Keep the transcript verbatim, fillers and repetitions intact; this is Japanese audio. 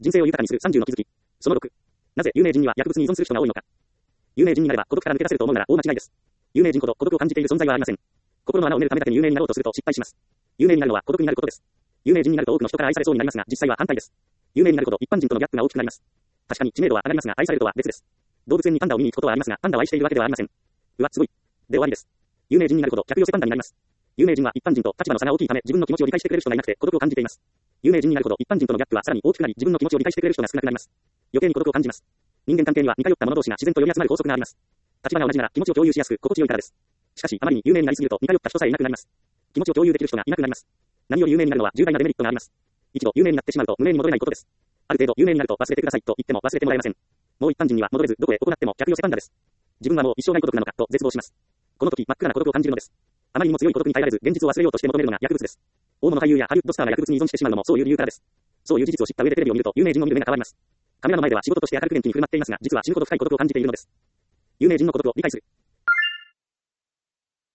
人生を豊かにするさんじゅうの気づき。そのろく。なぜ有名人には薬物に依存する人が多いのか。有名人になれば孤独から抜け出せると思うなら大間違いです。有名人ほど孤独を感じている存在はありません。心の穴を埋めるためだけに有名になろうとすると失敗します。有名になるのは孤独になることです。有名人になると多くの人から愛されそうになりますが、実際は反対です。有名になるほど一般人とのギャップが大きくなります。確かに知名度は上がりますが、愛されるとは別です。動物園にパンダを見に行くことはありますが、パンダを愛しているわけではありません。うわ、すごい。で終わりです。有名人になるほど客寄せパンダになります。有名人は一般人と立場の差が大きいため、自分の気持ちを理解してくれる人がいなくて孤独を感じています。有名人になるほど一般人とのギャップはさらに大きくなり、自分の気持ちを理解してくれる人が少なくなります。余計に孤独を感じます。人間関係には似通った者同士が自然と寄り集まる法則があります。立場が同じなら気持ちを共有しやすく心地よいからです。しかし、あまりに有名になりすぎると似通った人さえいなくなります。気持ちを共有できる人がいなくなります。何より有名になるのは重大なデメリットがあります。一度有名になってしまうと無名に戻れないことです。ある程度有名になると忘れてくださいと言っても忘れてもらえません。もう一般人には戻れず、どこへ行っても客寄せパンダです。自分はもう一生涯孤独なのかと絶望します。この時真っ暗な孤独を感じるのです。あまりにも強い孤独に耐えられず、現実を忘れようとして求めるのが薬物です。大物俳優やハリウッドスターが薬物に依存してしまうのもそういう理由からです。そういう事実を知った上でテレビを見ると有名人を見る目が変わります。カメラの前では仕事として明るく元気に振る舞っていますが、実は死ぬほど深い孤独を感じているのです。有名人の孤独を理解する。